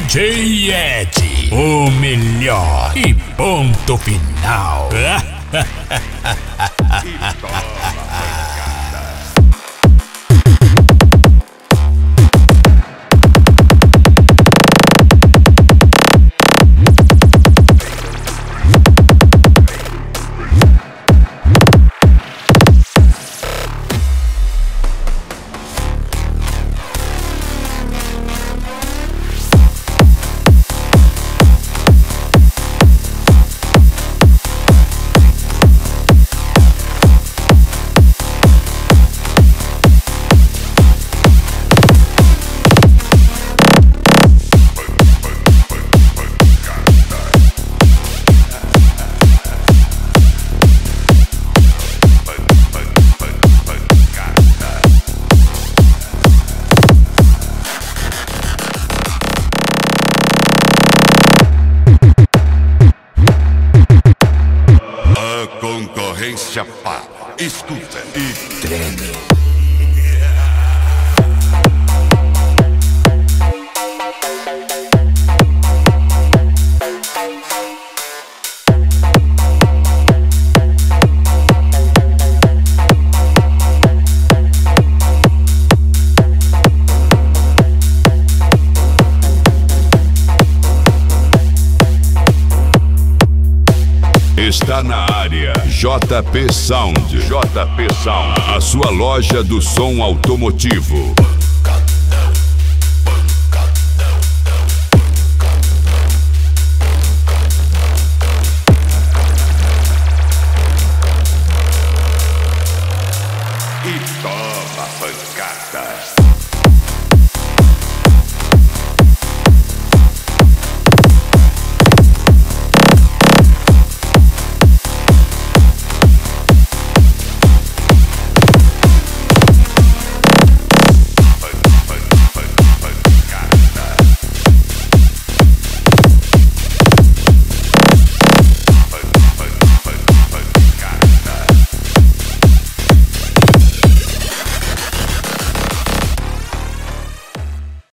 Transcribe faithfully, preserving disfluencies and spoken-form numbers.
D J Ed, o melhor e ponto final. Concorrência pá, escuta e treme. Está na área J P Sound. J P Sound, a sua loja do som automotivo. E toma pancada.